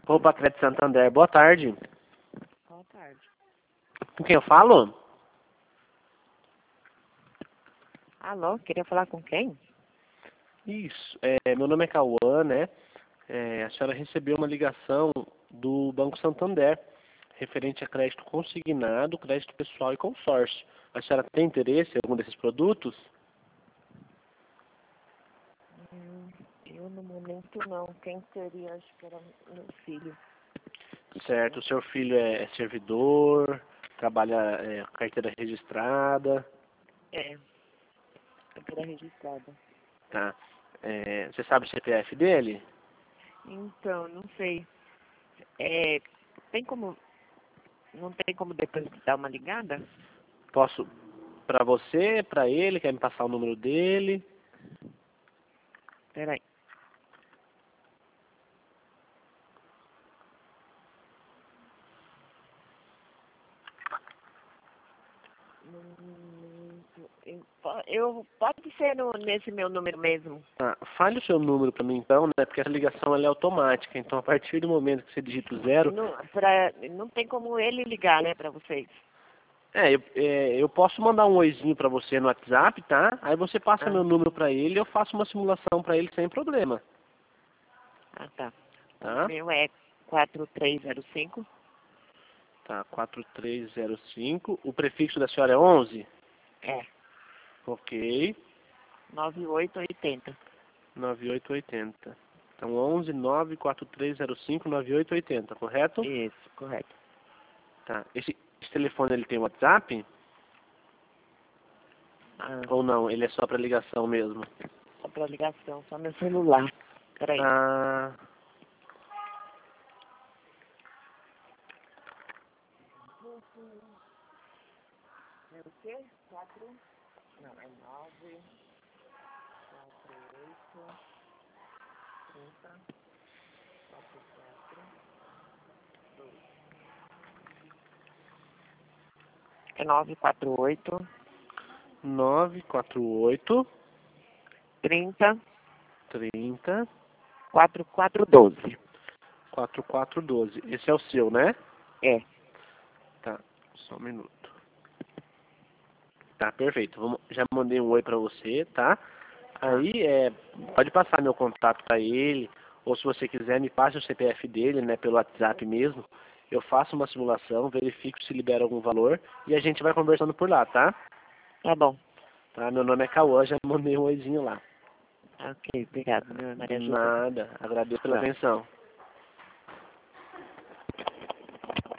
Opa, Crédito Santander, boa tarde. Boa tarde. Com quem eu falo? Alô, queria falar com quem? Isso, meu nome é Cauã, né? A senhora recebeu uma ligação do Banco Santander, referente a crédito consignado, crédito pessoal e consórcio. A senhora tem interesse em algum desses produtos? Eu no momento não. Quem seria? Acho que era meu filho. Certo, o seu filho é servidor, trabalha com carteira registrada, É, carteira registrada. tá? Você sabe o CPF dele? Então, não sei. É, tem como. Não tem como depois dar uma ligada? Posso, para você, para ele, quer me passar o número dele? Peraí. Pode ser nesse meu número mesmo. Ah, fale o seu número para mim então, né? Porque essa ligação ela é automática. Então, a partir do momento que você digita o zero, Não tem como ele ligar, né, pra vocês. eu posso mandar um oizinho para você no WhatsApp, tá? Aí você passa Ah, meu número para ele e eu faço uma simulação para ele sem problema, tá. O tá? meu é 4305. Tá, 4305. O prefixo da senhora é 11? É, Ok. 9880. 9880. Então, 11 94305 9880, correto? Isso, correto. Tá. Esse telefone ele tem WhatsApp? Ah, Ou não? Ele é só para ligação mesmo? só pra ligação, só meu celular. Peraí. Ah, É o quê? 4? Não, é 9, 4, 8, 30, 4, 4, 2. É 948, 948 30, 30 4412. 4412. Esse é o seu, né? É, Tá, só um minuto. Tá, perfeito. Já mandei um oi pra você, tá? Aí, pode passar meu contato pra ele, ou se você quiser, me passe o CPF dele, né, pelo WhatsApp mesmo. Eu faço uma simulação, verifico se libera algum valor e a gente vai conversando por lá, tá? tá bom. Tá, meu nome é Cauã, já mandei um oizinho lá. Ok, obrigado, meu De Maria Júlia. nada, agradeço pela Tá. atenção.